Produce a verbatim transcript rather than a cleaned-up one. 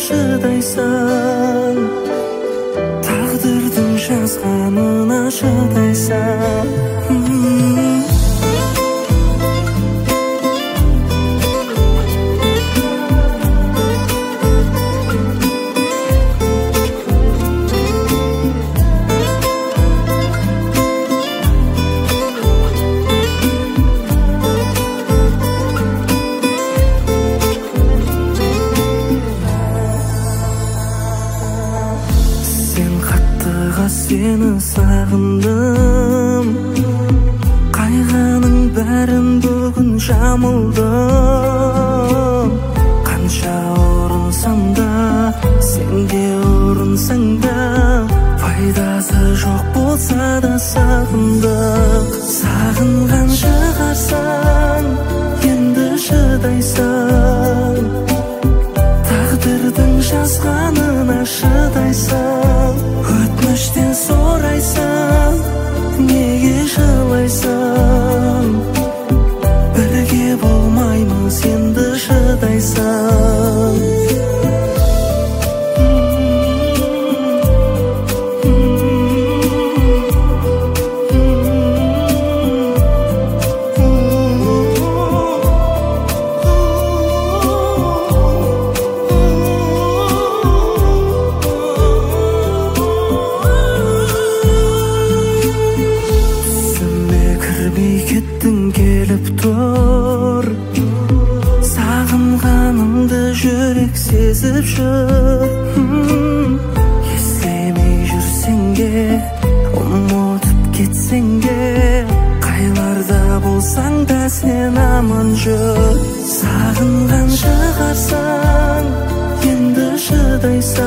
шыдайсың, тағдырдың жазғанына шыдайсың. Сені сағындым, қайғаның бәрін бүгін жамылдым. Қанша ұрынсам да, сенде ұрынсаң да, пайдасы жоқ болса да сағындық. Сағынған шығарсаң, енді шыдайсың, тағдырдың жазғанына шыдайсың. Өтініштен сұрайсың, неге жылайсың? Бірге болмаймыз, енді шыдайсың. Келіп тұр, сағынғанымды жүрек сезіп жүр. Естемей жүрсең де, ұмытып кетсең де, қайларда болсаң да сен аман жүр. Сағынған шығарсаң, енді шыдайсың,